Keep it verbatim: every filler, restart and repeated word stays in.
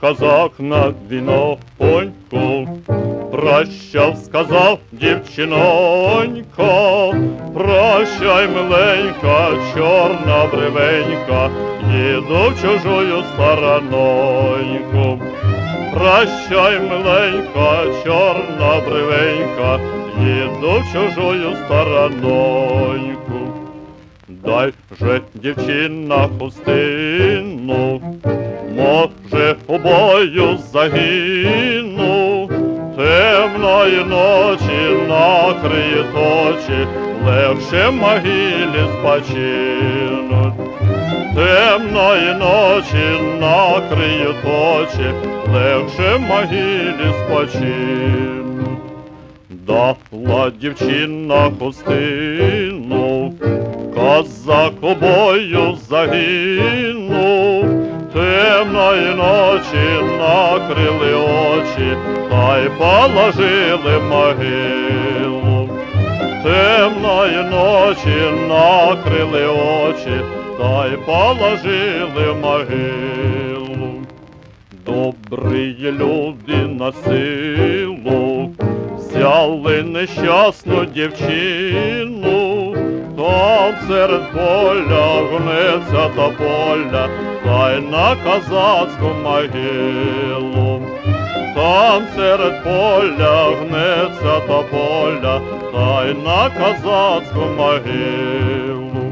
козак на віноньку, прощав, сказав дівчинонько, прощай, миленька, чорна бривенька, їду в чужую сторононьку. Прощай, миленька, чорна бривенька, їду в чужую сторононьку. Дай же, дівчина, хустину, може, у бою загину, темної ночі накриють очі, легше могилі спочинуть. Темної ночі накриють очі, легше могилі спочинуть. Дала дівчина хустину, козак у бою загинув, темної ночі накрили очі, та й положили могилу. Темної ночі накрили очі, та й положили могилу. Добрі люди на силу взяли нещасну дівчину, там серед поля гнеться тополя, та й на козацьку могилу. Там серед поля гнеться тополя, та й на козацьку могилу.